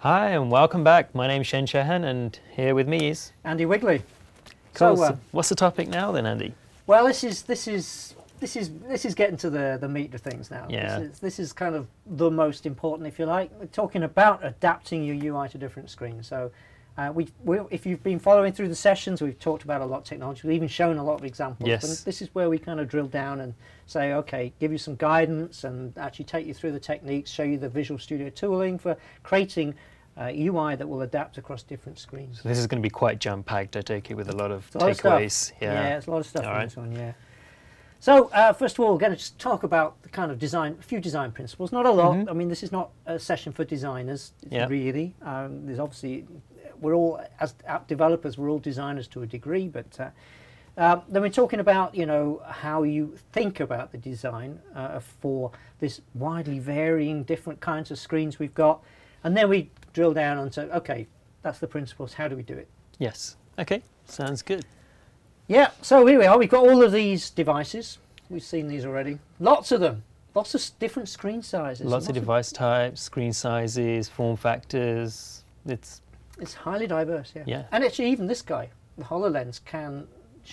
Hi and welcome back. My name's Shen Shehan and here with me is Andy Wigley. Cool. So, what's the topic now then, Andy? Well, this is getting to the meat of things now. Yeah. This is kind of the most important, if you like. We're talking about adapting your UI to different screens. So, if you've been following through the sessions, we've talked about a lot of technology. We've even shown a lot of examples. Yes. And this is where we kind of drill down and say, okay, give you some guidance and actually take you through the techniques, show you the Visual Studio tooling for creating UI that will adapt across different screens. So this is going to be quite jam-packed, I take it, with a lot of takeaways. Yeah, there's a lot of stuff in this one, yeah. So, first of all, we're going to just talk about the kind of design, a few design principles. Not a lot. I mean, this is not a session for designers, really. There's obviously, we're all, as app developers, we're all designers to a degree, but then we're talking about, how you think about the design for this widely varying different kinds of screens we've got. And then we drill down onto, okay, that's the principles, how do we do it? Yes. Okay, sounds good. Yeah, so here we are, we've got all of these devices. We've seen these already. Lots of them. Lots of different screen sizes. Lots of device types, screen sizes, form factors. It's highly diverse, yeah. Yeah. And actually even this guy, the HoloLens, can,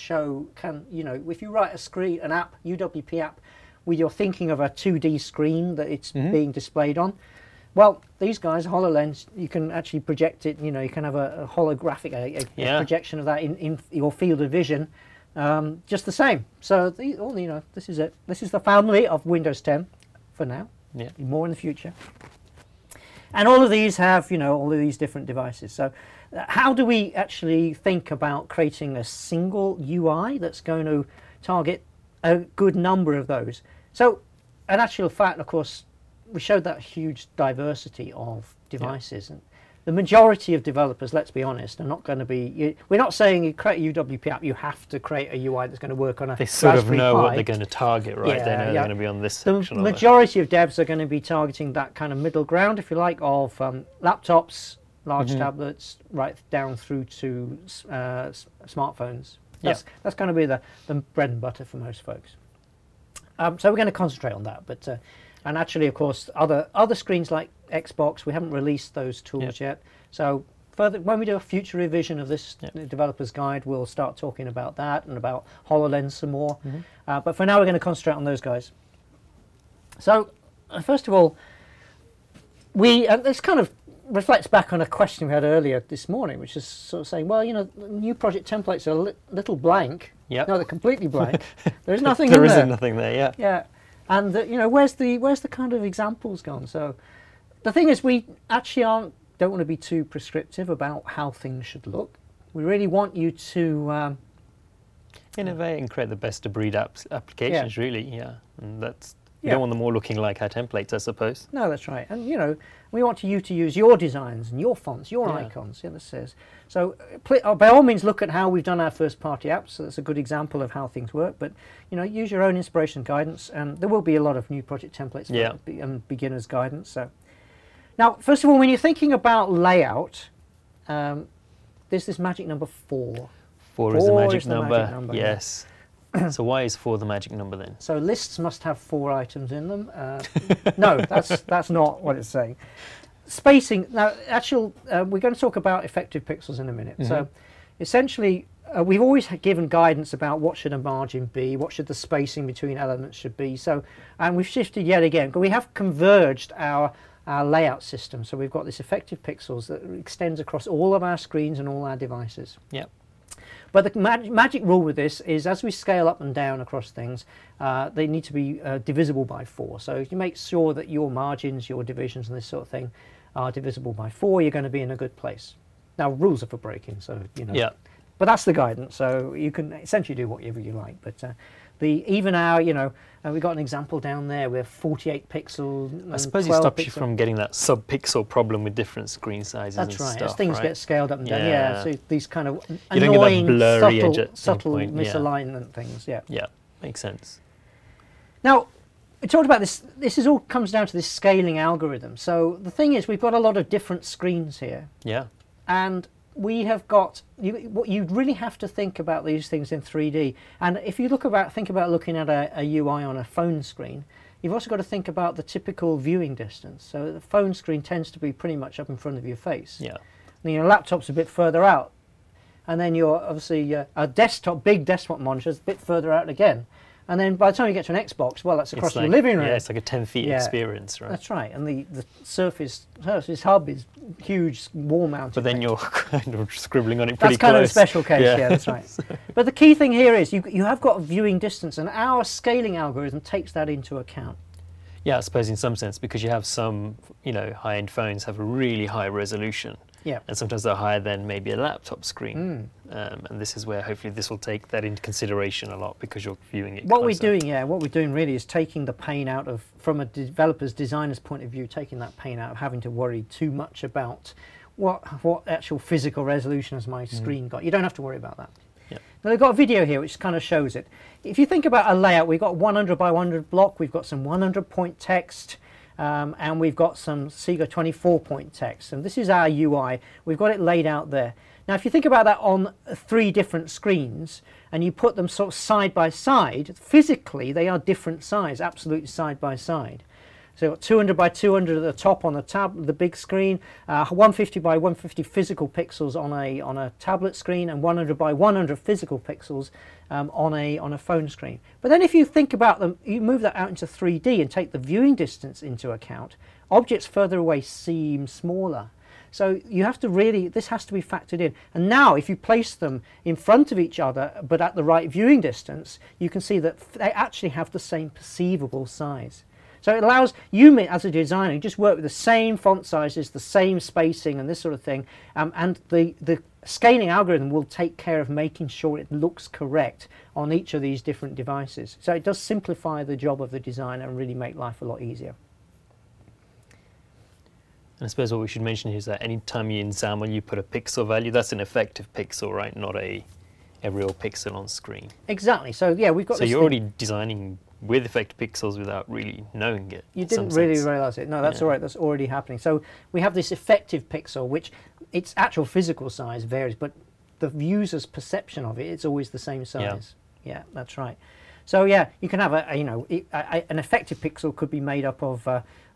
if you write an app, UWP app, where you're thinking of a 2D screen that it's being displayed on, well, these guys, HoloLens, you can actually project it, you can have a holographic, a projection of that in your field of vision, just the same. So, this is it. This is the family of Windows 10 for now. Yeah. More in the future. And all of these have, all of these different devices. So, how do we actually think about creating a single UI that's going to target a good number of those? So, an actual fact, of course, we showed that huge diversity of devices, and the majority of developers, let's be honest, are not going to be. We're not saying you create a UWP app, you have to create a UI that's going to work on a. They sort of know Pi. what they're going to target, right? Yeah, they know they're going to be on this the section. The majority of devs are going to be targeting that kind of middle ground, if you like, of laptops, large tablets, right down through to smartphones. That's going to be the bread and butter for most folks. So we're going to concentrate on that, but. And actually, of course, other screens like Xbox, we haven't released those tools yet. So further, when we do a future revision of this developer's guide, we'll start talking about that and about HoloLens some more. But for now, we're going to concentrate on those guys. So first of all, this kind of reflects back on a question we had earlier this morning, which is sort of saying, well, new project templates are a little blank. Yep. No, they're completely blank. There's nothing there in there. There isn't nothing there, yeah. Yeah. And where's the kind of examples gone? So the thing is, we actually don't want to be too prescriptive about how things should look. We really want you to innovate and create the best of breed applications, really. Yeah, and that's you don't want them all looking like our templates, I suppose. No, that's right. And we want you to use your designs and your fonts, your icons. Yeah, this says. So by all means, look at how we've done our first-party apps. So that's a good example of how things work. But use your own inspiration and guidance. And there will be a lot of new project templates and beginners guidance. So now, first of all, when you're thinking about layout, there's this magic number 4. 4 is the magic number. Yes. So why is 4 the magic number then? So lists must have 4 items in them. No, that's not what it's saying. Spacing. Now, we're going to talk about effective pixels in a minute. So essentially, we've always given guidance about what should a margin be, what should the spacing between elements should be. So, and we've shifted yet again, but we have converged our layout system. So we've got this effective pixels that extends across all of our screens and all our devices. Yep. But the magic rule with this is, as we scale up and down across things, they need to be divisible by 4. So if you make sure that your margins, your divisions and this sort of thing are divisible by 4, you're going to be in a good place. Now, rules are for breaking, so, Yeah. But that's the guidance, so you can essentially do whatever you like. But even our, we've got an example down there with 48 pixel. I suppose it stops you from getting that sub-pixel problem with different screen sizes and stuff. That's right, as things get scaled up and down. Yeah, so these kind of you don't annoying, get that blurry edge at some subtle point. misalignment things, Yeah, makes sense. Now, we talked about this. This all comes down to this scaling algorithm. So the thing is, we've got a lot of different screens here. Yeah. And we have got, what you really have to think about these things in 3D. And if you think about looking at a UI on a phone screen, you've also got to think about the typical viewing distance. So the phone screen tends to be pretty much up in front of your face. Yeah. And your laptop's a bit further out. And then your, obviously, a desktop, big desktop monitor is a bit further out again. And then by the time you get to an Xbox, well, that's across your living room. Yeah, it's like a 10 feet experience, right? That's right. And the Surface Hub is huge, wall-mounted. But then you're kind of scribbling on it pretty close. That's kind of a special case, yeah, that's right. But the key thing here is you have got a viewing distance, and our scaling algorithm takes that into account. Yeah, I suppose in some sense, because you have some, high-end phones have a really high resolution. Yeah. And sometimes they're higher than maybe a laptop screen. And this is where hopefully this will take that into consideration a lot, because you're viewing it what we're doing really is taking the pain out of, from a developer's, designer's point of view, taking that pain out of having to worry too much about what actual physical resolution has my screen got. You don't have to worry about that. Yeah. Now they've got a video here which kind of shows it. If you think about a layout, we've got 100 by 100 block, we've got some 100 point text, and we've got some Sega 24 point text, and this is our UI. We've got it laid out there. Now if you think about that on 3 different screens and you put them sort of side by side, physically they are different size, absolutely side by side. So you've got 200 by 200 at the top on the big screen, 150 by 150 physical pixels on a tablet screen, and 100 by 100 physical pixels on a phone screen. But then if you think about them, you move that out into 3D and take the viewing distance into account, objects further away seem smaller. So you have to really, this has to be factored in. And now if you place them in front of each other but at the right viewing distance, you can see that they actually have the same perceivable size. So it allows you, as a designer, just work with the same font sizes, the same spacing and this sort of thing, and the scaling algorithm will take care of making sure it looks correct on each of these different devices. So it does simplify the job of the designer and really make life a lot easier. And I suppose what we should mention here is that anytime in XAML you put a pixel value, that's an effective pixel, right? Not a real pixel on screen. Exactly. So yeah, we've got. So you're already designing with effective pixels without really knowing it. You didn't really realise it. No, that's all right. That's already happening. So we have this effective pixel, which its actual physical size varies, but the user's perception of it, it's always the same size. Yeah, that's right. So yeah, you can have an effective pixel could be made up of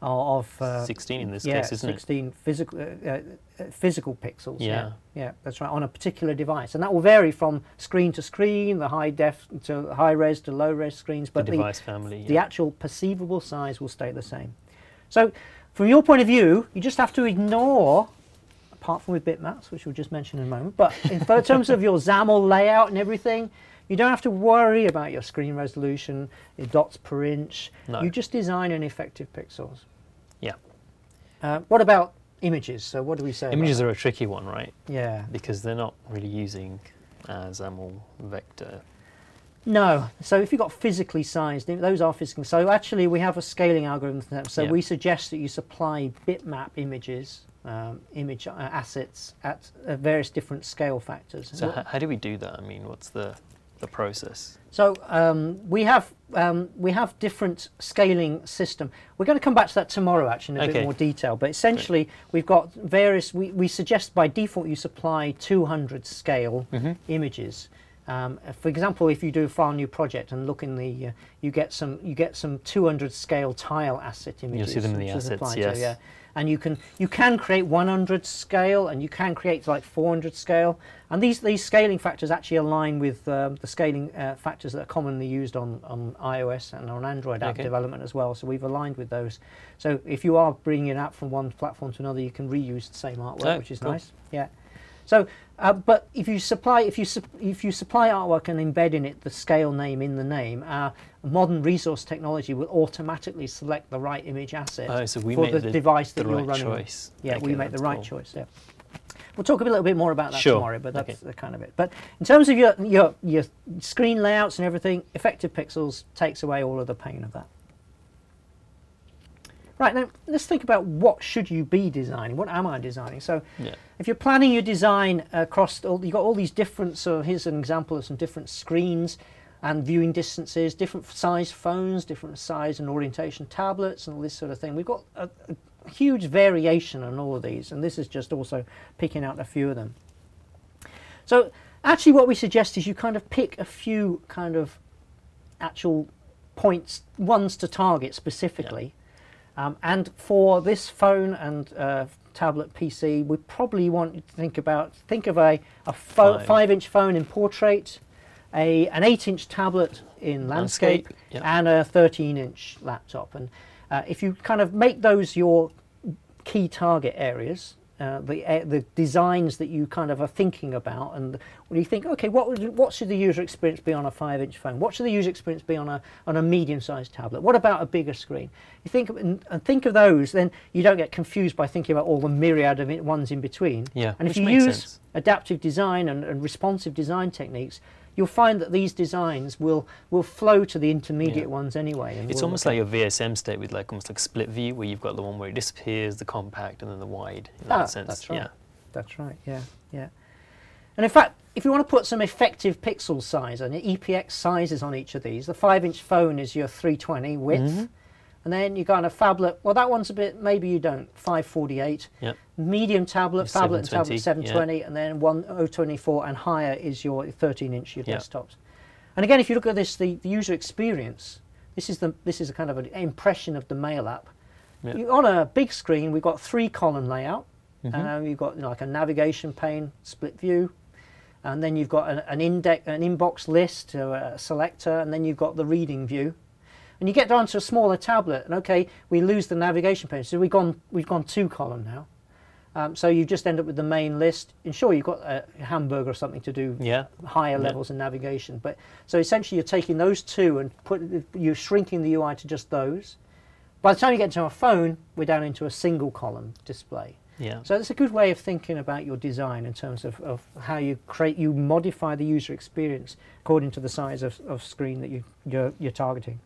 16 in this case, isn't 16 physical pixels. Yeah, that's right, on a particular device, and that will vary from screen to screen, the high def to high res to low res screens, but the device family, the actual perceivable size will stay the same. So from your point of view, you just have to ignore, apart from with bitmaps, which we'll just mention in a moment, but in terms of your XAML layout and everything, you don't have to worry about your screen resolution, your dots per inch. No. You just design in effective pixels. Yeah. What about images? So what do we say? Images are a tricky one, right? Yeah. Because they're not really using XAML vector. No. So if you've got physically sized, those are physically. So actually we have a scaling algorithm for them. So we suggest that you supply bitmap images, image assets at various different scale factors. So how do we do that? I mean, what's the process? So we have different scaling system. We're going to come back to that tomorrow, actually, in a bit more detail. But essentially, we've got various. We suggest by default you supply 200 scale images. For example, if you do a file new project and look in the, you get some 200 scale tile asset images. You'll see them in the assets, yes. And you can create 100 scale, and you can create like 400 scale, and these scaling factors actually align with the scaling factors that are commonly used on iOS and on Android app development as well. So we've aligned with those. So if you are bringing it out from one platform to another, you can reuse the same artwork, which is nice. Yeah. So, but if you supply artwork and embed in it the scale name in the name, our modern resource technology will automatically select the right image asset so we for the device that you're right running. Choice. Yeah, we make the right choice. Yeah. We'll talk a little bit more about that tomorrow, but that's the kind of it. But in terms of your screen layouts and everything, effective pixels takes away all of the pain of that. Right, now let's think about what should you be designing. What am I designing? So if you're planning your design across, you've got all these different, so here's an example of some different screens and viewing distances, different size phones, different size and orientation tablets and all this sort of thing. We've got a huge variation on all of these, and this is just also picking out a few of them. So actually what we suggest is you kind of pick a few kind of actual points, ones to target specifically. Yeah. And for this phone and tablet PC, we probably want to think of a 5-inch phone in portrait, an 8-inch tablet in landscape, and a 13-inch laptop. And if you kind of make those your key target areas, the designs that you kind of are thinking about, and when you think, okay, what should the user experience be on a 5-inch phone? What should the user experience be on a medium-sized tablet? What about a bigger screen? You think of those, then you don't get confused by thinking about all the myriad of ones in between. Yeah, and if you use adaptive design and responsive design techniques, you'll find that these designs will flow to the intermediate ones anyway. And it's almost like your VSM state with almost like split view, where you've got the one where it disappears, the compact, and then the wide. In that sense, that's right. Yeah. That's right. Yeah, yeah. And in fact, if you want to put some effective pixel size and EPX sizes on each of these, the 5-inch phone is your 320 width. And then you've got a phablet. Well, that one's a bit, maybe you don't, 548. Yep. Medium tablet, phablet and tablet 720, and then 1024 and higher is your 13-inch, your desktops. And again, if you look at this, the user experience, this is a kind of an impression of the Mail app. Yep. On a big screen, we've got 3-column layout. You've got like a navigation pane, split view, and then you've got an inbox list, a selector, and then you've got the reading view. And you get down to a smaller tablet, and okay, we lose the navigation pane. So we've gone 2-column now. So you just end up with the main list. And sure, you've got a hamburger or something to do higher levels of navigation. But so essentially, you're taking those two and you're shrinking the UI to just those. By the time you get to a phone, we're down into a single-column display. Yeah. So it's a good way of thinking about your design in terms of how you modify the user experience according to the size of screen that you're targeting.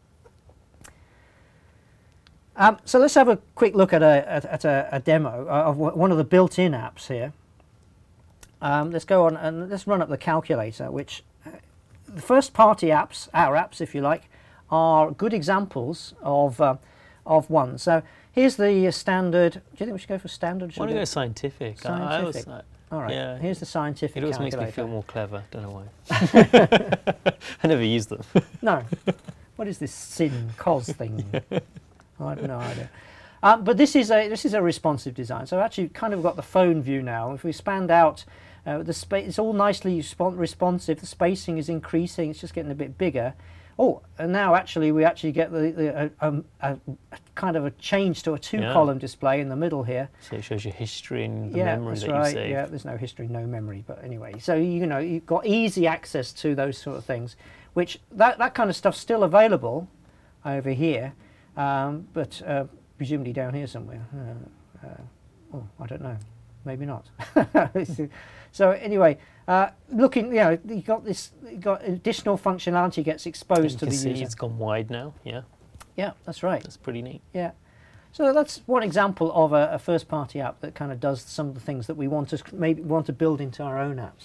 So let's have a quick look at a demo of one of the built-in apps here. Let's go on and let's run up the calculator, which the first-party apps, our apps if you like, are good examples of one. So here's the standard. Do you think we should go for standard? I want to go scientific. Scientific. All right. Yeah. Here's the scientific. It always calculator. makes me feel more clever. Don't know why. I never use them. No. What is this cos thing? I have no idea. But this is a responsive design. So actually, kind of got the phone view now. If we expand out, the space, it's all nicely responsive. The spacing is increasing. It's just getting a bit bigger. Oh, and now actually we get a kind of a change to a 2-column display in the middle here. So it shows your history and the memory that you saved. Yeah, there's no history, no memory. But anyway, so you've got easy access to those sort of things, which that kind of stuff's still available over here. But presumably down here somewhere. I don't know. Maybe not. So anyway, looking, you got additional functionality gets exposed to the user. It's gone wide now. Yeah. Yeah, that's right. That's pretty neat. Yeah. So that's one example of a first-party app that kind of does some of the things that we want to build into our own apps.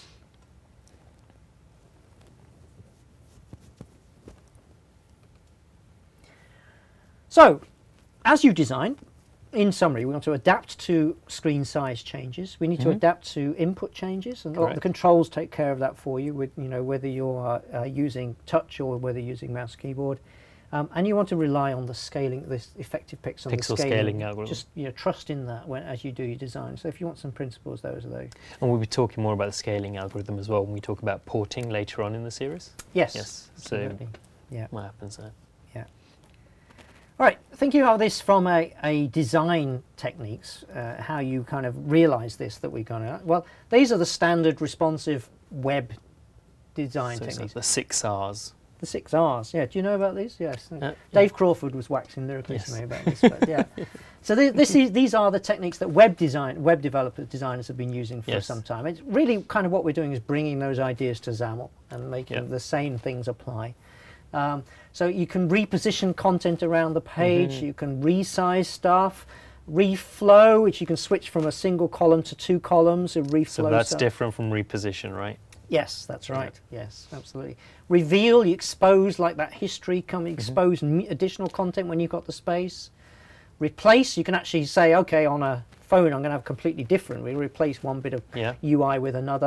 So, as you design, in summary, we want to adapt to screen size changes. We need to adapt to input changes, and a lot of the controls take care of that for you. With whether you're using touch or whether you're using mouse keyboard, and you want to rely on the scaling, this effective pixel scaling algorithm. Just trust in that as you do your design. So if you want some principles, those are those. And we'll be talking more about the scaling algorithm as well when we talk about porting later on in the series. Yes. Yes. Absolutely. So what happens there? All right, thinking about this from a design techniques, how you kind of realize this that we're going to, well, these are the standard responsive web design techniques. The 6 R's. The 6 R's, yeah. Do you know about these? Yes. Dave Crawford was waxing lyrical to me about this, but yeah. So these are the techniques that web designers have been using for some time. It's really kind of what we're doing is bringing those ideas to XAML and making the same things apply. So you can reposition content around the page, you can resize stuff, reflow, which you can switch from a single column to 2 columns and reflow. So that's different from reposition, right? Yes, that's right. Yes, absolutely. Reveal, you expose like that history, expose additional content when you've got the space. Replace, you can actually say, okay, on a phone I'm going to have completely different. We replace one bit of UI with another.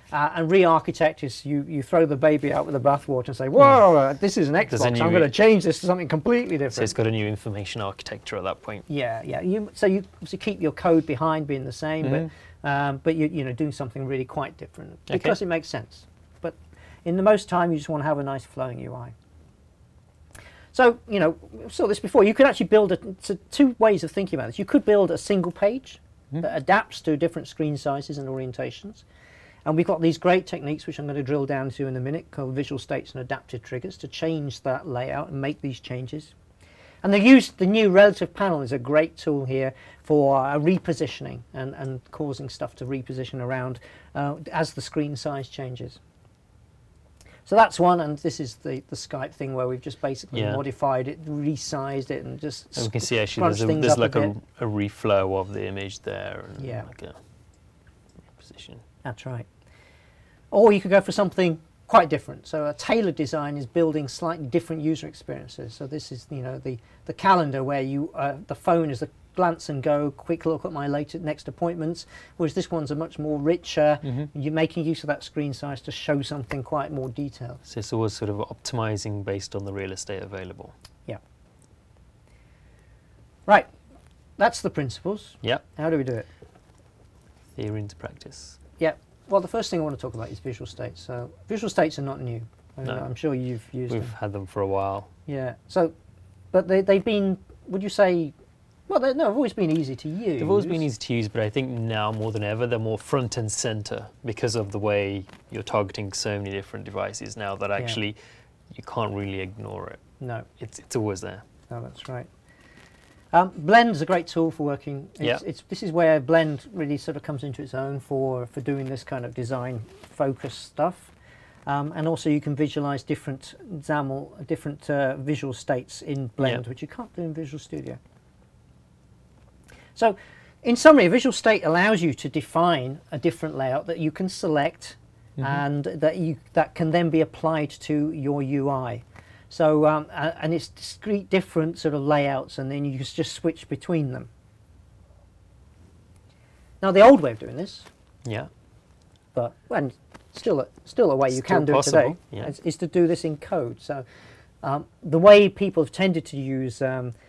And re-architect is you throw the baby out with the bathwater and say, whoa, this is an Xbox, I'm going to change this to something completely different. So it's got a new information architecture at that point. Yeah, yeah. So you keep your code behind being the same, but you're doing something really quite different because it makes sense. But in the most time, you just want to have a nice flowing UI. So, we saw this before. You could actually build two ways of thinking about this. You could build a single page that adapts to different screen sizes and orientations. And we've got these great techniques, which I'm going to drill down to in a minute, called visual states and adaptive triggers, to change that layout and make these changes. And the new relative panel is a great tool here for repositioning and causing stuff to reposition around as the screen size changes. So that's one, and this is the Skype thing where we've just basically modified it, resized it, and just we can see actually there's like a reflow of the image there, and like a position. That's right. Or you could go for something quite different. So a tailored design is building slightly different user experiences. So this is the calendar where the phone is the glance and go, quick look at my next appointments, whereas this one's a much more richer, you're making use of that screen size to show something quite more detailed. So it's always sort of optimizing based on the real estate available. Yeah. Right, that's the principles. Yeah. How do we do it? Theory into practice. Yeah. Well, the first thing I want to talk about is visual states. So visual states are not new. No. I'm sure you've used them. We've had them for a while. Yeah. So, but they've been, would you say, well, they've always been easy to use. They've always been easy to use, but I think now more than ever they're more front and center because of the way you're targeting so many different devices now that actually you can't really ignore it. No. It's always there. No, that's right. Blend is a great tool for working. This is where Blend really sort of comes into its own for doing this kind of design focused stuff. And also you can visualize different XAML, different visual states in Blend, which you can't do in Visual Studio. So in summary, a visual state allows you to define a different layout that you can select and that can then be applied to your UI. So, and it's discrete different sort of layouts, and then you just switch between them. Now, the old way of doing this, but and still a way you can do it today, is to do this in code. So, the way people have tended to use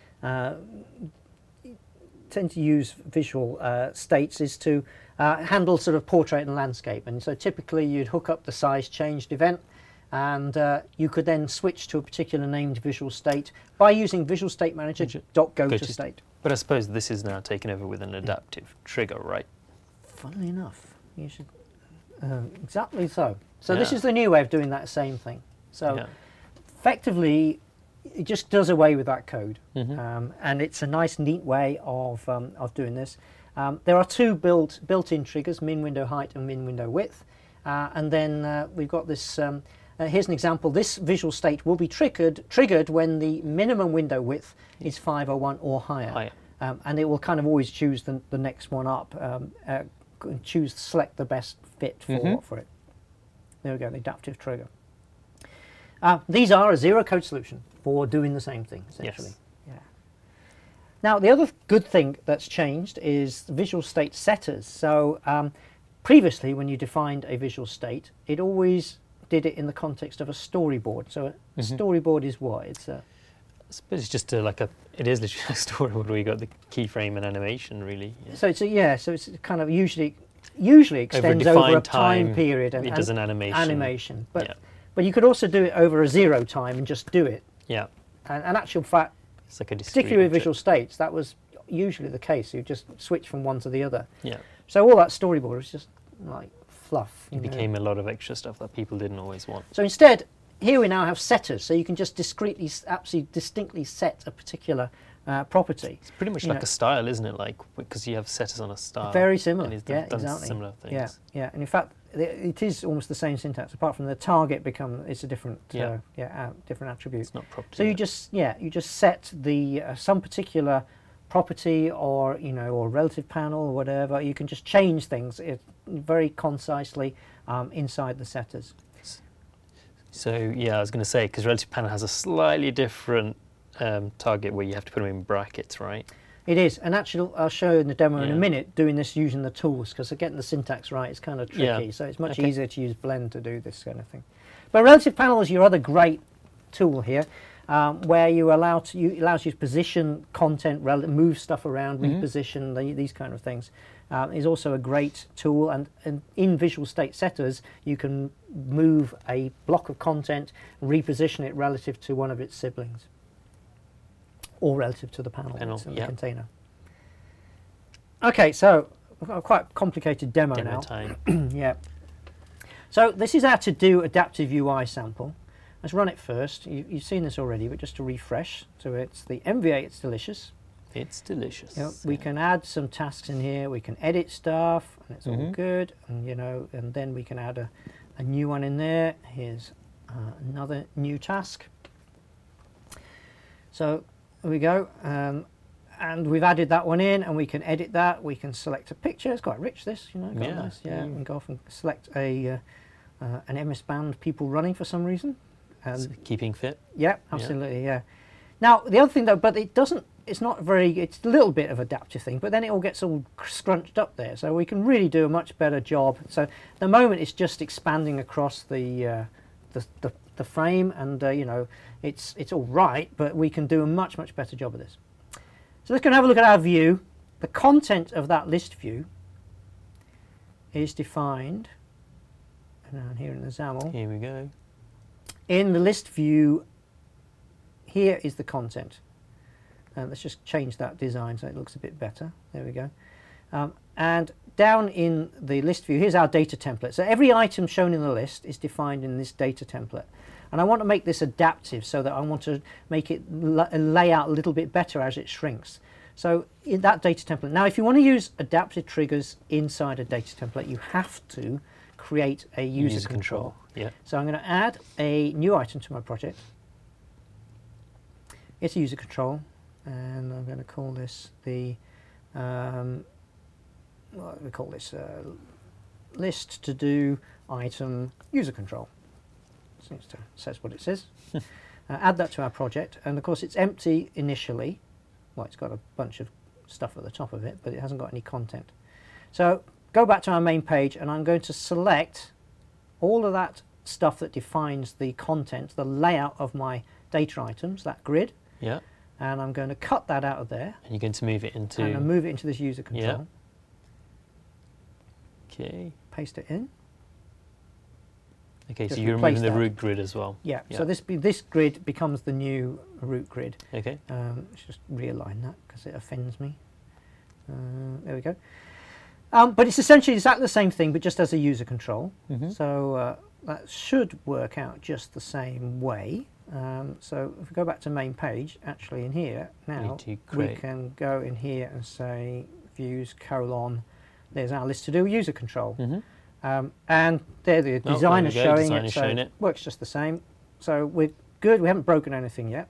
visual states is to handle sort of portrait and landscape. And so, typically, you'd hook up the size changed event. And you could then switch to a particular named visual state by using Visual State Manager.GoToState. But I suppose this is now taken over with an adaptive trigger, right? Funnily enough, you should exactly so. So this is the new way of doing that same thing. So effectively, it just does away with that code, and it's a nice, neat way of doing this. There are two built-in triggers: min window height and min window width, and then we've got this. Here's an example. This visual state will be triggered when the minimum window width is 501 or higher. And it will kind of always choose the next one up, select the best fit for it. There we go, the adaptive trigger. These are a zero-code solution for doing the same thing, essentially. Yes. Now, the other good thing that's changed is visual state setters. So previously, when you defined a visual state, it always did it in the context of a storyboard. So a storyboard is what? It's a... I suppose it's just it is literally a storyboard where you got the keyframe and animation, really. Yeah. So it's kind of usually extends over a time period and it does an animation. But you could also do it over a zero time and just do it. Yeah. And actual fact, it's like a particularly with visual states, that was usually the case. You just switch from one to the other. Yeah. So all that storyboard was just like fluff. It became a lot of extra stuff that people didn't always want. So instead, here we now have setters, so you can just absolutely distinctly set a particular property. It's pretty much like a style, isn't it? Like, because you have setters on a style. Very similar. And exactly. Similar things. Yeah. And in fact, it is almost the same syntax. Apart from the target it's a different different attribute. It's not property. So you just set the some particular property or relative panel or whatever. You can just change things very concisely inside the setters. So I was going to say, because relative panel has a slightly different target where you have to put them in brackets, right? It is, and actually I'll show you in the demo in a Yeah. minute doing this using the tools, because getting the syntax right is kind of tricky, Yeah. so it's much Okay. easier to use Blend to do this kind of thing. But Relative Panel is your other great tool here, where it allows you to position content, move stuff around, reposition, these kind of things. Is also a great tool, and in Visual State Setters you can move a block of content, reposition it relative to one of its siblings, or relative to the panel that's in the container. Okay, so we've got a quite complicated demo now. time. Yeah. So this is our to-do adaptive UI sample. Let's run it first. You've seen this already, but just to refresh. So it's the MV8, it's delicious. It's delicious. You know, we can add some tasks in here. We can edit stuff, and it's all good. And and then we can add a new one in there. Here's another new task. So there we go. And we've added that one in, and we can edit that. We can select a picture. It's quite rich, this, quite nice. Yeah, we can go off and select an MS Band people running for some reason. So keeping fit. Yeah, absolutely. Yeah. Now the other thing though, but it doesn't. It's not very. It's a little bit of adaptive thing, but then it all gets all scrunched up there. So we can really do a much better job. So at the moment it's just expanding across the frame, and it's all right, but we can do a much better job of this. So let's go and have a look at our view. The content of that list view is defined down here in the XAML. Here we go. In the list view, here is the content. Let's just change that design so it looks a bit better. There we go. And down in the list view, here's our data template. So every item shown in the list is defined in this data template. And I want to make this adaptive, so that I want to make it lay out a little bit better as it shrinks. So in that data template, now if you want to use adaptive triggers inside a data template, you have to create a user control. Yeah. So I'm going to add a new item to my project. It's a user control, and I'm going to call this the what do we call this? List to do item user control. Says what it says. Add that to our project, and of course it's empty initially. Well, it's got a bunch of stuff at the top of it, but it hasn't got any content. So go back to our main page, and I'm going to select all of that stuff that defines the content, the layout of my data items, that grid. Yeah. And I'm going to cut that out of there. And you're going to move it into. And I'll move it into this user control. Yeah. Okay. Paste it in. Okay, Just so you're replace removing the that. root grid as well. Yeah. So this grid becomes the new root grid. Okay. Let's just realign that because it offends me. There we go. But it's essentially exactly the same thing, but just as a user control. So that should work out just the same way. So if we go back to main page, actually in here now we can go in here and say views : there's our list to do user control. And there the designer's showing it, so it works just the same. So we're good. We haven't broken anything yet.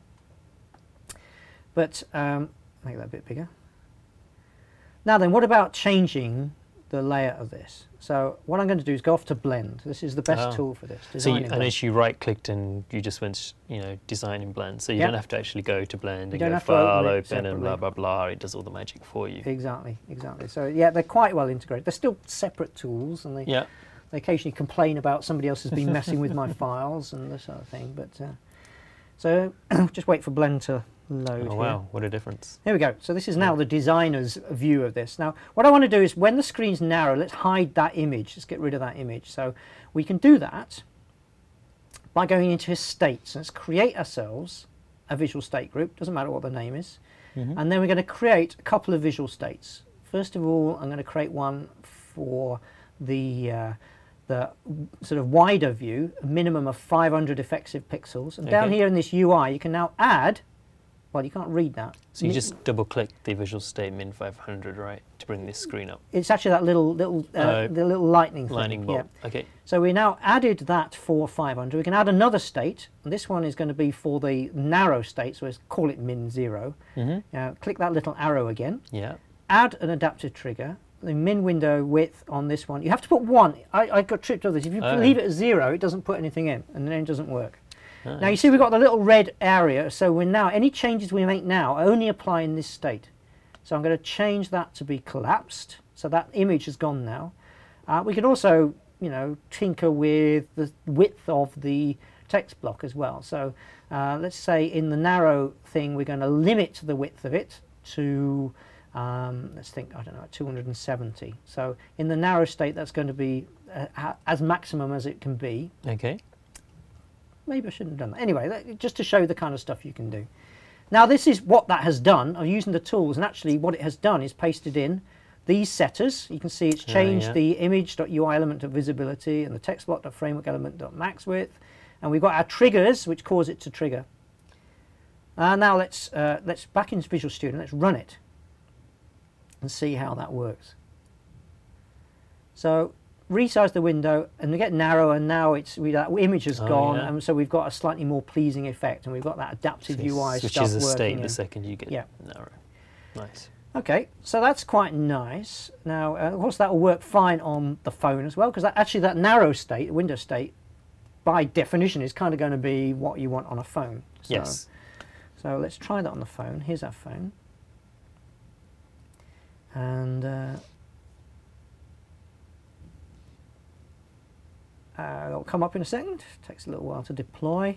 But make that a bit bigger. Now then, what about changing the layer of this? So what I'm going to do is go off to Blend. This is the best tool for this. So unless you right-clicked and you just went, design in Blend, so you don't have to actually go to Blend and go file, open, and blah blah blah. It does all the magic for you. Exactly. So yeah, they're quite well integrated. They're still separate tools, and they occasionally complain about somebody else has been messing with my files and this sort of thing. But so just wait for Blend to load. Oh wow, what a difference. Here we go. So this is now the designer's view of this. Now what I want to do is when the screen's narrow, let's hide that image. Let's get rid of that image. So we can do that by going into states. Let's create ourselves a visual state group. Doesn't matter what the name is. And then we're going to create a couple of visual states. First of all, I'm going to create one for the sort of wider view, a minimum of 500 effective pixels. And down here in this UI, you can now add. Well, you can't read that. So you just double-click the visual state min 500, right, to bring this screen up. It's actually that little the little lightning thing. Lightning bolt. Yeah. Okay. So we now added that for 500. We can add another state. And this one is going to be for the narrow state, so let's call it min 0. Click that little arrow again. Yeah. Add an adaptive trigger. The min window width on this one. You have to put 1. I got tricked with this. If you leave it at 0, it doesn't put anything in, and then it doesn't work. Now you see we've got the little red area, so we're now, any changes we make now only apply in this state. So I'm going to change that to be collapsed. So that image is gone now. We can also, tinker with the width of the text block as well. So let's say in the narrow thing, we're going to limit the width of it to, let's think, I don't know, 270. So in the narrow state, that's going to be as maximum as it can be. Okay. Maybe I shouldn't have done that. Anyway, just to show the kind of stuff you can do. Now this is what that has done. I'm using the tools, and actually what it has done is pasted in these setters. You can see it's changed the image.ui element of visibility and the text block.framework element.max width, and we've got our triggers which cause it to trigger. Now let's back into Visual Studio. Let's run it and see how that works. So resize the window and we get narrow, and now that image has gone, and so we've got a slightly more pleasing effect, and we've got that adaptive UI stuff which is a working state the second you get narrow. Nice. Okay, so that's quite nice. Now, of course, that will work fine on the phone as well, because actually that narrow state, the window state, by definition, is kind of going to be what you want on a phone. So, yes. So let's try that on the phone. Here's our phone. And it'll come up in a second. Takes a little while to deploy.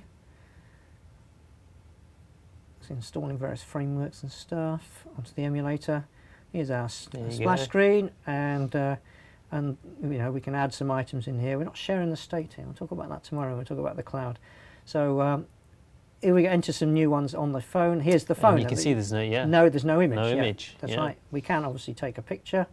It's installing various frameworks and stuff onto the emulator. Here's our splash screen, and we can add some items in here. We're not sharing the state here. We'll talk about that tomorrow. We'll talk about the cloud. So here we enter some new ones on the phone. here's the phone. And you can see there's no there's no image. No image. That's right. We can obviously take a picture.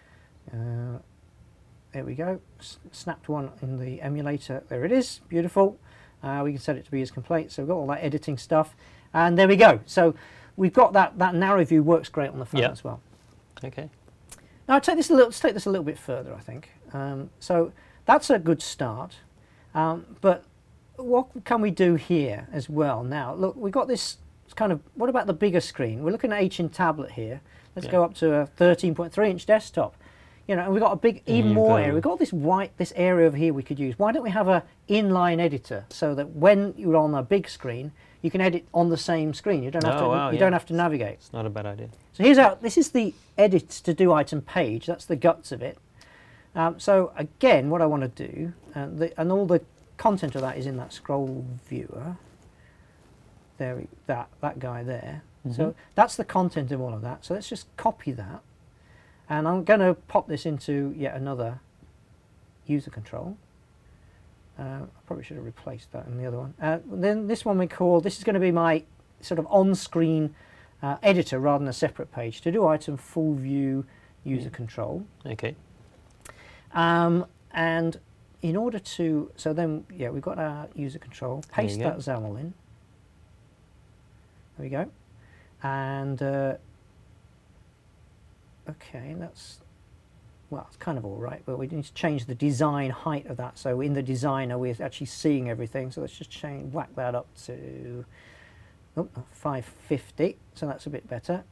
There we go. Snapped one in the emulator. There it is. Beautiful. We can set it to be as complete. So we've got all that editing stuff. And there we go. So we've got that narrow view works great on the phone as well. Okay. Now let's take this a little bit further, I think. So that's a good start. But what can we do here as well? Now, look, we've got this kind of, what about the bigger screen? We're looking at HN tablet here. Let's go up to a 13.3-inch desktop. And we've got a big, even more area. We've got this area over here we could use. Why don't we have a inline editor so that when you're on a big screen, you can edit on the same screen. You don't have to navigate. It's not a bad idea. So this is the edit to do item page. That's the guts of it. So again, what I want to do, and all the content of that is in that scroll viewer. That guy there. So that's the content of all of that. So let's just copy that. And I'm going to pop this into yet another user control. I probably should have replaced that in the other one. Then this one this is going to be my sort of on-screen editor rather than a separate page. To do item full view user control. Okay. And in order to, so then, we've got our user control. Paste that XAML in. There we go. And okay, it's kind of all right, but we need to change the design height of that. So in the designer, we're actually seeing everything. So let's just whack that up to 550. So that's a bit better.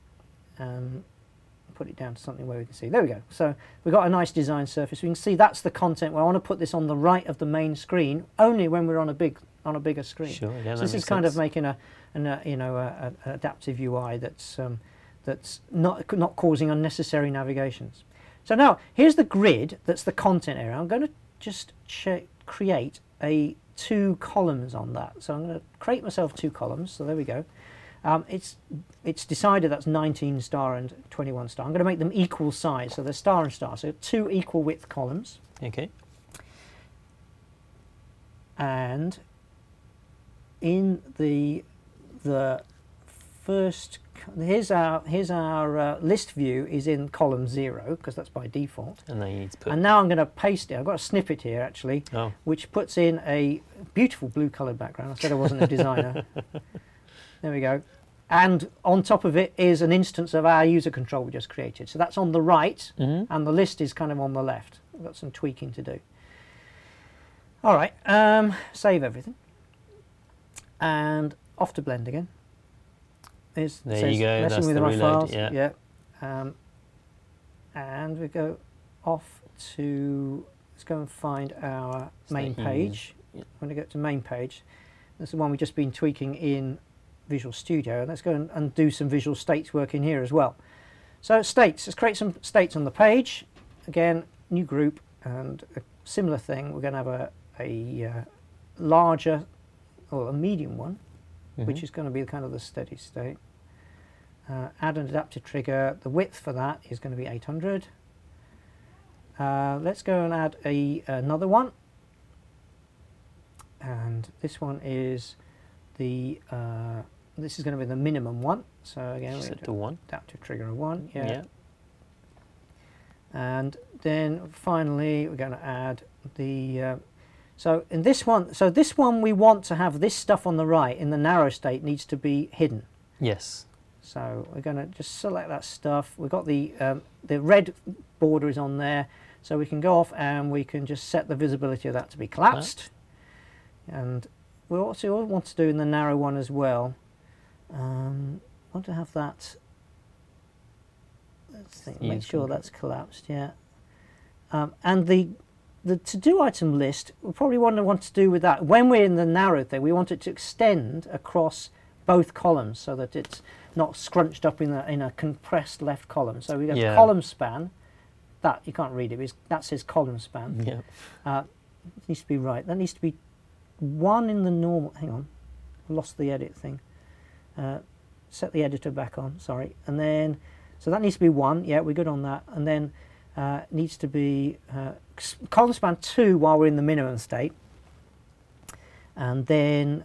Put it down to something where we can see. There we go. So we've got a nice design surface. We can see that's the content. Well, I want to put this on the right of the main screen only when we're on a bigger screen. Sure. Yeah, so this is kind of making an adaptive UI that's not causing unnecessary navigations. So now here's the grid. That's the content area. I'm going to just create 2 columns on that. So I'm going to create myself 2 columns. So there we go. It's decided that's 19 star and 21 star. I'm going to make them equal size. So they're star and star. So 2 equal width columns. Okay. And in the first, here's our list view is in column 0 because that's by default. And then you need to put. And now I'm going to paste it. I've got a snippet here actually, which puts in a beautiful blue coloured background. I said I wasn't a designer. There we go. And on top of it is an instance of our user control we just created. So that's on the right, and the list is kind of on the left. We've got some tweaking to do. All right, save everything, and off to Blend again. There you go. That's the reload. Files. Yeah. And we go off to. Let's go and find our main page. I'm going to go to main page. That's the one we've just been tweaking in Visual Studio. Let's go and do some visual states work in here as well. So states, let's create some states on the page. Again, new group, and a similar thing. We're going to have a larger or a medium one, which is going to be kind of the steady state. Add an adaptive trigger. The width for that is going to be 800. Let's go and add another one. And this one is the this is going to be the minimum one. So again, we set the 1. Adaptive trigger of 1. Yeah. And then finally, we're going to add the. So in this one, we want to have this stuff on the right in the narrow state needs to be hidden. Yes. So we're going to just select that stuff. We've got the red border is on there, so we can go off and we can just set the visibility of that to be collapsed. And we also want to do in the narrow one as well. Want to have that. Let's think, make sure that's collapsed. Yeah. And the to-do item list, we probably want to do with that. When we're in the narrow thing, we want it to extend across both columns so that it's not scrunched up in a compressed left column. So we got column span. That you can't read it, because that says column span. Yeah. It needs to be right. That needs to be 1 in the normal. Hang on, I lost the edit thing. Set the editor back on. Sorry, and then so that needs to be 1. Yeah, we're good on that. And then needs to be column span 2 while we're in the minimum state. And then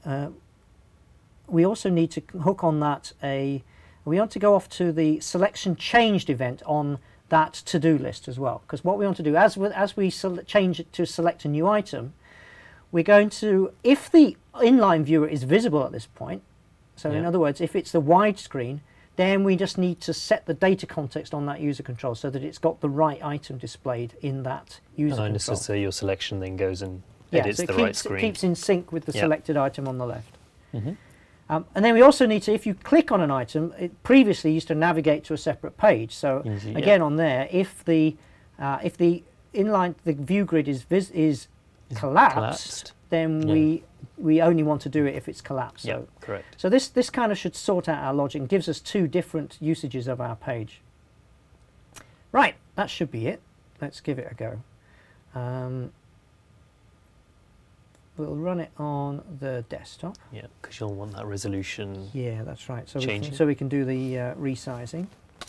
we also need to hook on that we want to go off to the selection changed event on that to-do list as well, because what we want to do as we change it to select a new item, we're going to, if the inline viewer is visible at this point, so in other words, if it's the widescreen, then we just need to set the data context on that user control so that it's got the right item displayed in that user control. So your selection then goes and edits the right screen. It keeps in sync with the selected item on the left. And then we also need to, if you click on an item, it previously used to navigate to a separate page. So again on there, if the inline, the view grid is collapsed, then we only want to do it if it's collapsed. Yeah, correct. So this kind of should sort out our logic and gives us 2 different usages of our page. Right, that should be it. Let's give it a go. We'll run it on the desktop. Yeah, because you'll want that resolution. Yeah, that's right. So we can do the resizing.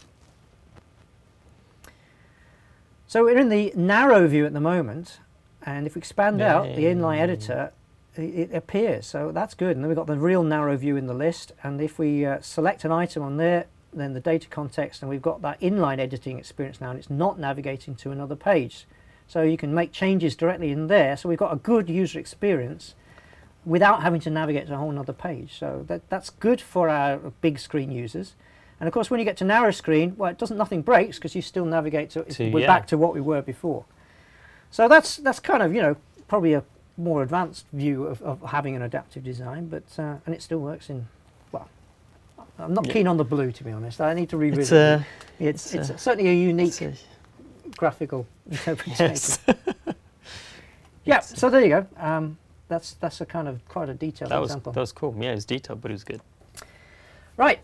So we're in the narrow view at the moment, and if we expand out the inline editor, it appears. So that's good. And then we've got the real narrow view in the list. And if we select an item on there, then the data context, and we've got that inline editing experience now, and it's not navigating to another page. So you can make changes directly in there. So we've got a good user experience without having to navigate to a whole other page. So that's good for our big screen users. And of course, when you get to narrow screen, well, nothing breaks because you still navigate we're back to what we were before. So that's kind of, probably a more advanced view of having an adaptive design, but and it still works in, well, I'm not keen on the blue, to be honest. I need to revisit it. It's certainly a unique graphical interpretation. Yes. So there you go. That's a kind of quite a detailed example. That was cool. Yeah, it was detailed, but it was good. Right.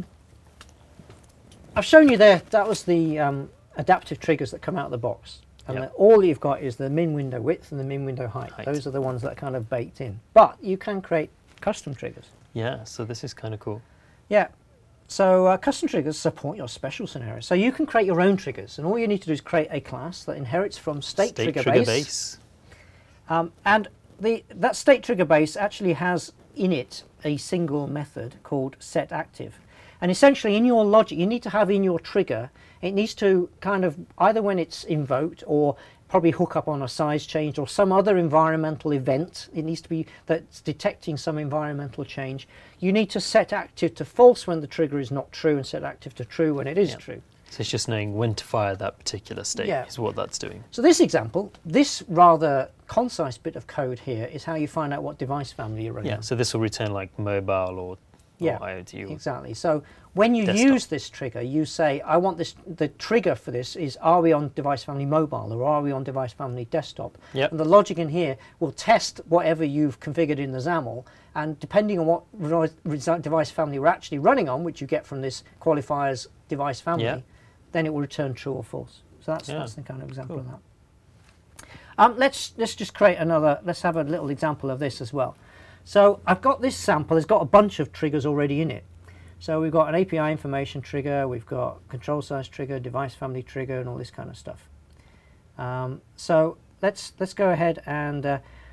I've shown you there. That was the adaptive triggers that come out of the box, and all you've got is the min window width and the min window height. Those are the ones that are kind of baked in. But you can create custom triggers. Yeah. So this is kind of cool. Yeah. So custom triggers support your special scenarios. So you can create your own triggers, and all you need to do is create a class that inherits from state trigger base. And that state trigger base actually has in it a single method called setActive. And essentially in your logic, you need to have in your trigger, it needs to kind of, either when it's invoked or probably hook up on a size change or some other environmental event, it needs to be that's detecting some environmental change. You need to set active to false when the trigger is not true and set active to true when it is true. So it's just knowing when to fire that particular state is what that's doing. So this example, this rather concise bit of code here is how you find out what device family you're running on. So this will return like mobile or Yeah, or IoT. Or exactly. So when you desktop. use this trigger, you say, I want this, the trigger for this is, are we on device family mobile or are we on device family desktop? Yep. And the logic in here will test whatever you've configured in the XAML, and depending on what device family we're actually running on, which you get from this qualifier's device family, Yeah. then it will return true or false. So that's, Yeah. that's the kind of example Cool. of that. Let's just create another, let's have a little example of this as well. So I've got this sample, it's got a bunch of triggers already in it. So we've got an API information trigger, we've got control size trigger, device family trigger, and all this kind of stuff. So let's go ahead and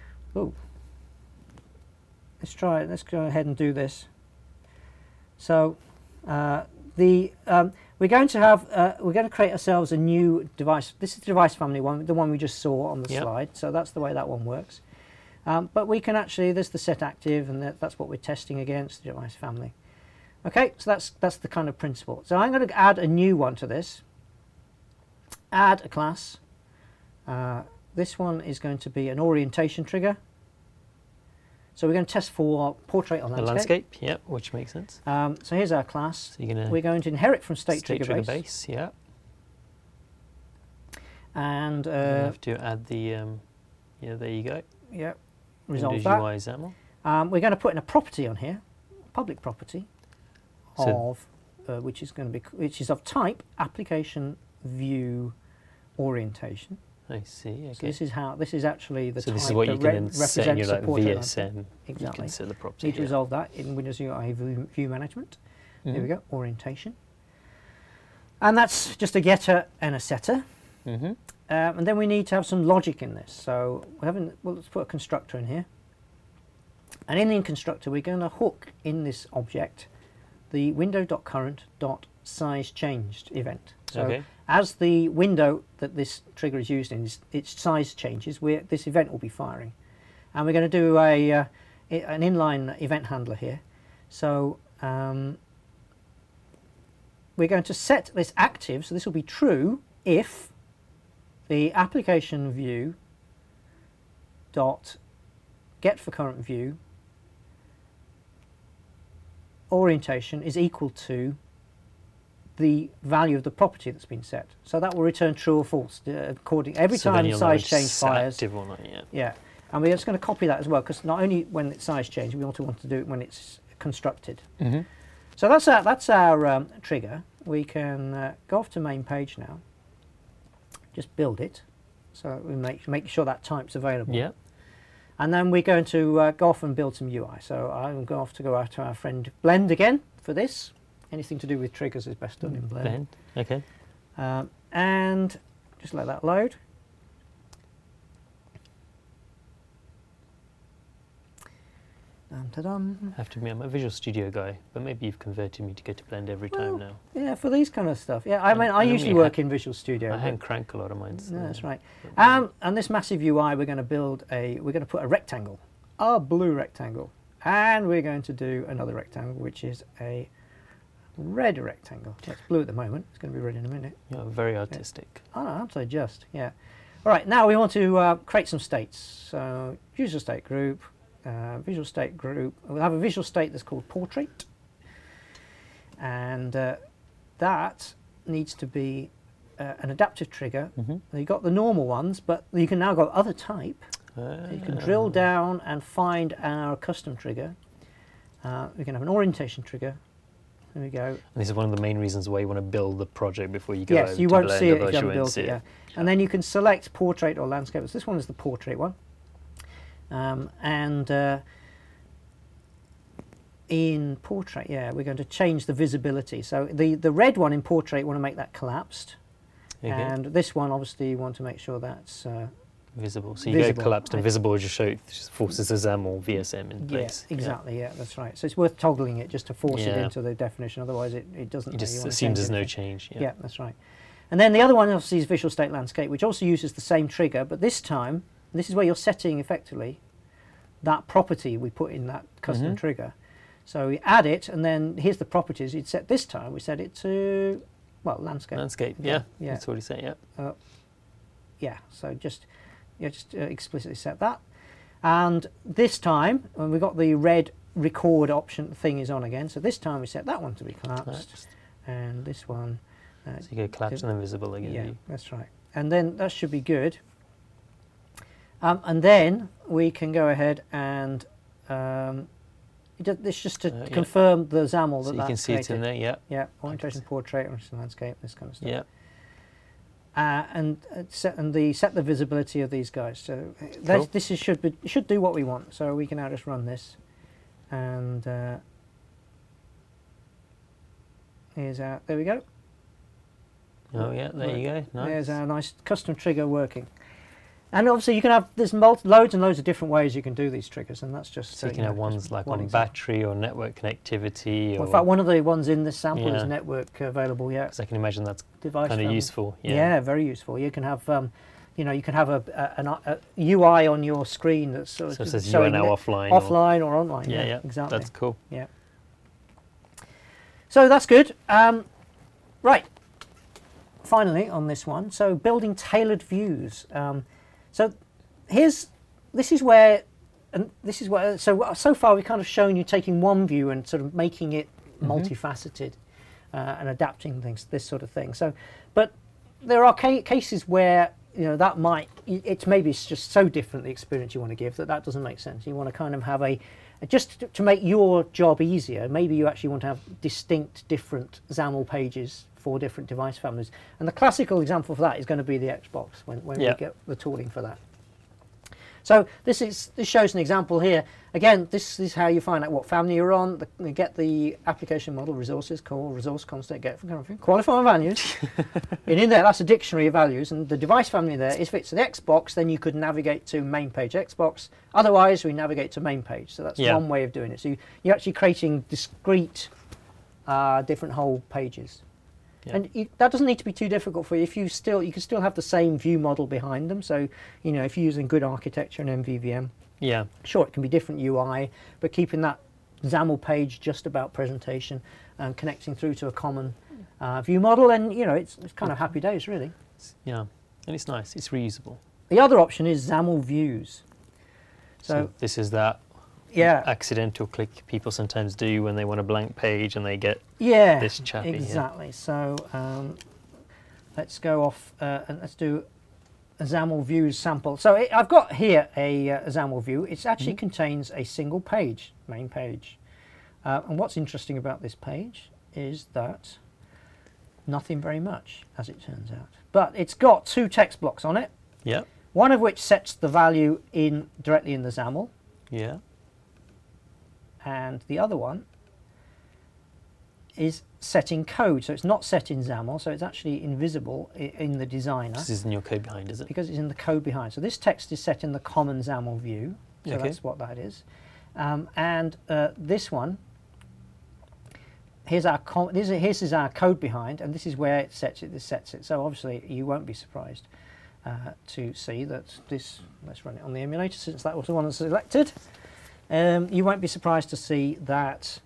let's go ahead and do this. So we're going to create ourselves a new device. This is the device family one, the one we just saw on the Yep. slide. So that's the way that one works. But we can actually, there's the set active, and that's what we're testing against, the device family. Okay, so that's the kind of principle. So I'm going to add a new one to this. Add a class. This one is going to be an orientation trigger. So we're going to test for portrait or The landscape. landscape, yeah, which makes sense. So here's our class. So you're We're going to inherit from state trigger base. base, yeah. And You have to add the, yeah, there you go. yeah, resolve Windows that. UI XAML. We're going to put in a property on here, public property So- of which is of type application view orientation. I see. So Okay. this is actually the So type this is what that you can then set in your represents like the portrait VSM. You Exactly. can set the property. Need to resolve that in Windows UI view management. There we go, orientation. And that's just a getter and a setter. Mm-hmm. And then we need to have some logic in this. So let's put a constructor in here. And in the constructor, we're going to hook in this object the window.current.sizeChanged event. So Okay. as the window that this trigger is used in, its size changes, this event will be firing. And we're going to do an inline event handler here. So we're going to set this active, so this will be true if the application view dot get for current view orientation is equal to the value of the property that's been set. So that will return true or false according every So then time you'll size know change it's fires. active or not, yeah. Yeah, and we're just going to copy that as well, because not only when it's size change, we also want to do it when it's constructed. Mm-hmm. So that's our trigger. We can go off to main page now. Just build it, so we make sure that type's available. Yeah. And then we're going to go off and build some UI. So I'm going to go out to our friend Blend again for this. Anything to do with triggers is best done in Blend. Okay. And just let that load. Dum-da-dum. I have to admit, I'm a Visual Studio guy, but maybe you've converted me to go to Blend every time now. Yeah, for these kind of stuff. Yeah, I mean, I normally usually work in Visual Studio. I but- hand crank a lot of mine. So No, that's right. And this massive UI, we're going to put a rectangle, a blue rectangle, and we're going to do another rectangle, which is a red rectangle. It's blue at the moment. It's going to be red in a minute. You're very artistic. Oh, aren't I just? Yeah. All right. Now we want to create some states. So Visual State Group, Visual State Group. We'll have a visual state that's called Portrait, and that needs to be an adaptive trigger. Mm-hmm. You've got the normal ones, but you can now go other type. You can drill down and find our custom trigger. We can have an orientation trigger. There we go. And this is one of the main reasons why you want to build the project before you go over Yes, you to won't Blend, see it if otherwise you haven't won't built see it. Yeah. And then you can select portrait or landscape. So this one is the portrait one. In portrait, yeah, we're going to change the visibility. So the red one in portrait, we want to make that collapsed. Okay. And this one, obviously, you want to make sure that's Visible. So you visible. go collapsed and visible just show it just forces a XAML or VSM in place. Yeah, exactly. Yeah, that's right. So it's worth toggling it just to force it Yeah. into the definition. Otherwise, it doesn't. It just you wanna assumes change there's no anything. change. Yeah, that's right. And then the other one, obviously, is Visual State Landscape, which also uses the same trigger, but this time, this is where you're setting effectively that property we put in that custom trigger. So we add it, and then here's the properties. You'd set this time. We set it to, well, landscape. Landscape. Yeah. Yeah. That's already set. Yeah. Yeah. So just explicitly set that. And this time, when we got the red record option thing is on again. So this time we set that one to be collapsed, and this one. So you go collapsed and then visible again. Yeah, that's right. And then that should be good. And then we can go ahead and this just to confirm the XAML so that you can see created. it in there. Yeah. Yeah, orientation, portrait, orientation, landscape, this kind of stuff. Yeah. And set the visibility of these guys. So Cool. this should do what we want. So we can now just run this, and here's our, there we go. Oh yeah, there you go. Nice. There's our nice custom trigger working. And obviously you can have, there's loads and loads of different ways you can do these triggers, and that's just... So you can have ones like on battery or network connectivity. Well, in fact, one of the ones in this sample is network available, yeah. So I can imagine that's device kind of useful. Yeah, very useful. You can have, you can have a UI on your screen that's sort of... So it says you are now offline. Offline or online. Yeah, exactly. That's cool. Yeah. So that's good. Right. Finally, on this one, so building tailored views. So this is where, so far we've kind of shown you taking one view and sort of making it multifaceted and adapting things, this sort of thing. So, but there are cases where, you know, that might, maybe it's just so different the experience you want to give that doesn't make sense. You want to kind of have just to make your job easier, maybe you actually want to have distinct different XAML pages for different device families. And the classical example for that is going to be the Xbox when we get the tooling for that. So this shows an example here. Again, this is how you find out what family you're on. You get the application model, resources, call, resource constant, get qualifying values. And in there, that's a dictionary of values. And the device family there is, if it's an Xbox, then you could navigate to main page Xbox. Otherwise, we navigate to main page. So that's one way of doing it. So you're actually creating discrete different whole pages. Yeah. And that doesn't need to be too difficult for you. If you can still have the same view model behind them. So, you know, if you're using good architecture and MVVM, sure, it can be different UI, but keeping that XAML page just about presentation and connecting through to a common view model, and you know, it's kind of happy days, really. Yeah, and it's nice. It's reusable. The other option is XAML views. So this is that. Yeah. Accidental click people sometimes do when they want a blank page and they get this chappy. Exactly. Yeah. So let's go off and let's do a XAML views sample. So I've got here a XAML view. It actually contains a single page, main page. And what's interesting about this page is that nothing very much, as it turns out. But it's got two text blocks on it. Yeah. One of which sets the value directly in the XAML. Yeah. And the other one is set in code, so it's not set in XAML, so it's actually invisible in the designer. This is in your code behind, is it? Because it's in the code behind. So this text is set in the common XAML view, so that's what that is. And this one, here's our code behind, and this is where it sets it. This sets it. So obviously you won't be surprised to see that this. Let's run it on the emulator since that was the one that's selected. You won't be surprised to see that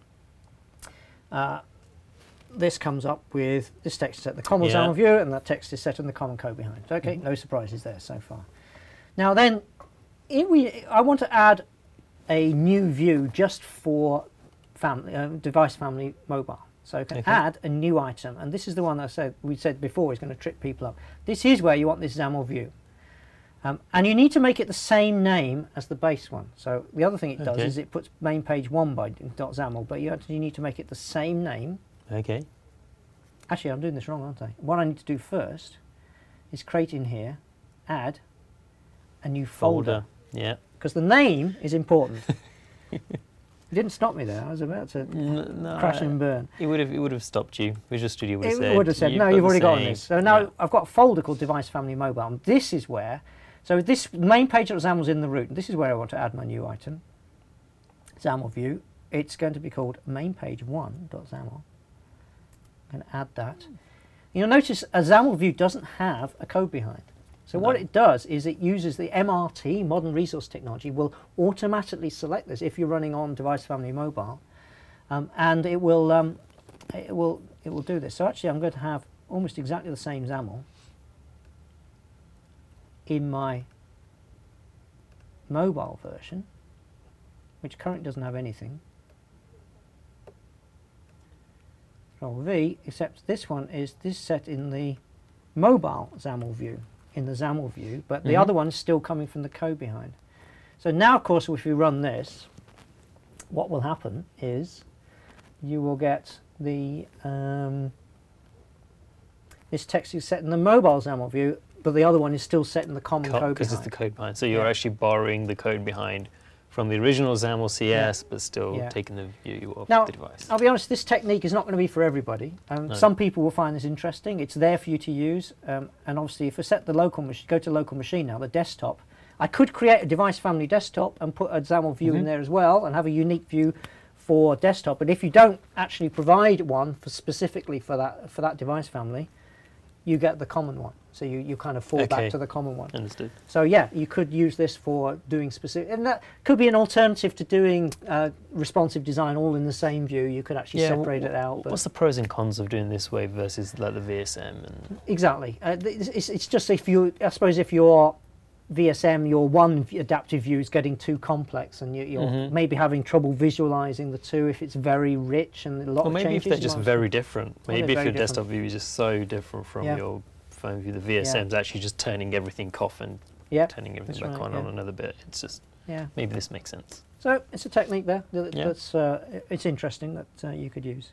this comes up with this text is set in the common XAML view, and that text is set in the common code behind. Okay, no surprises there so far. Now then, I want to add a new view just for device family mobile. So I can add a new item, and this is the one that we said before is going to trip people up. This is where you want this XAML view. And you need to make it the same name as the base one. So the other thing it does is it puts main page 1 by .xaml, but you need to make it the same name. Okay. Actually, I'm doing this wrong, aren't I? What I need to do first is create in here, add a new folder. Yeah. Because the name is important. You didn't stop me there. I was about to crash and burn. It would have stopped you. Visual Studio would have said. It would have said, no, you've already got this. So now I've got a folder called Device Family Mobile. And this is where, so this main page.xaml is in the root. This is where I want to add my new item. XAML view. It's going to be called mainpage1.xaml. I'm going to add that. You'll notice a XAML view doesn't have a code behind. So what it does is it uses the MRT, Modern Resource Technology, will automatically select this if you're running on Device Family Mobile, and it will do this. So actually, I'm going to have almost exactly the same XAML in my mobile version. which currently doesn't have anything. Control V, except this one is set in the mobile XAML view, but the other one's still coming from the code behind. So now, of course, if we run this, what will happen is you will get the this text is set in the mobile XAML view, but the other one is still set in the common code behind. Because it's the code behind. So you're actually borrowing the code behind from the original XAML CS, but still taking the view of the device. I'll be honest, this technique is not going to be for everybody. No. Some people will find this interesting. It's there for you to use. And obviously, if I set the local machine, go to local machine now, the desktop, I could create a device family desktop and put a XAML view in there as well and have a unique view for desktop. But if you don't actually provide one specifically for that device family, you get the common one. So you kind of fall back to the common one. Understood. So yeah, you could use this for doing specific, and that could be an alternative to doing responsive design all in the same view. You could actually separate it out. What's the pros and cons of doing this way versus like the VSM? And exactly. It's just if I suppose if your VSM, your one adaptive view is getting too complex, and you're maybe having trouble visualizing the two if it's very rich and a lot of changes. Or maybe if they're just very different. Maybe if your desktop view is just so different from your phone view, the VSM's actually just turning everything off and turning everything back on another bit. It's just, maybe this makes sense. So it's a technique there that's it's interesting that you could use.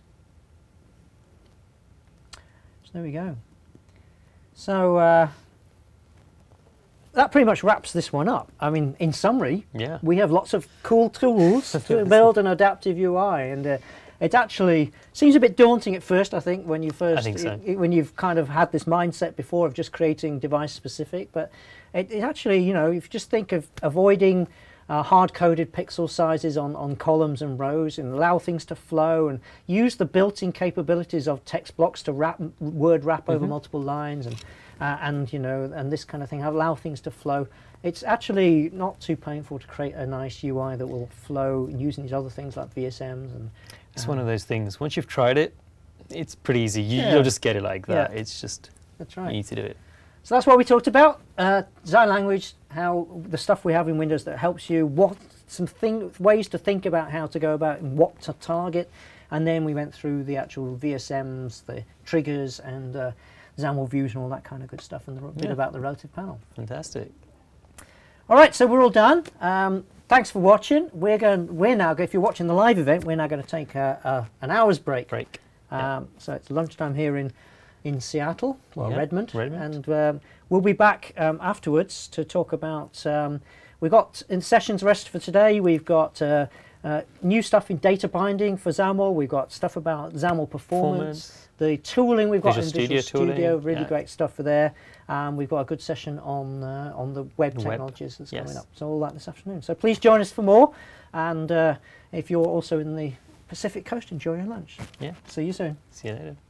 So there we go. So that pretty much wraps this one up. I mean, in summary, we have lots of cool tools to build an adaptive UI, and it actually seems a bit daunting at first, I think, when you when you've kind of had this mindset before of just creating device specific. But it actually, you know, if you just think of avoiding hard-coded pixel sizes on columns and rows, and allow things to flow, and use the built-in capabilities of text blocks to word wrap over multiple lines, and you know, and this kind of thing, allow things to flow. It's actually not too painful to create a nice UI that will flow using these other things like VSMs. And it's one of those things. Once you've tried it, it's pretty easy. You'll just get it like that. It's just easy to do it. So that's what we talked about. Design language, how the stuff we have in Windows that helps you, ways to think about how to go about and what to target, and then we went through the actual VSMs, the triggers, and XAML views and all that kind of good stuff, and a bit about the relative panel. Fantastic. All right, so we're all done. Thanks for watching. We're now, if you're watching the live event, we're now going to take an hour's break. So it's lunchtime here in Seattle, Redmond. And we'll be back afterwards to talk about, we've got in sessions rest for today, we've got new stuff in data binding for XAML, we've got stuff about XAML performance, the tooling we've got in Visual Studio, really great stuff for there. We've got a good session on the web technologies that's coming up. So all that this afternoon. So please join us for more, and if you're also in the Pacific Coast, enjoy your lunch. Yeah. See you soon. See you later.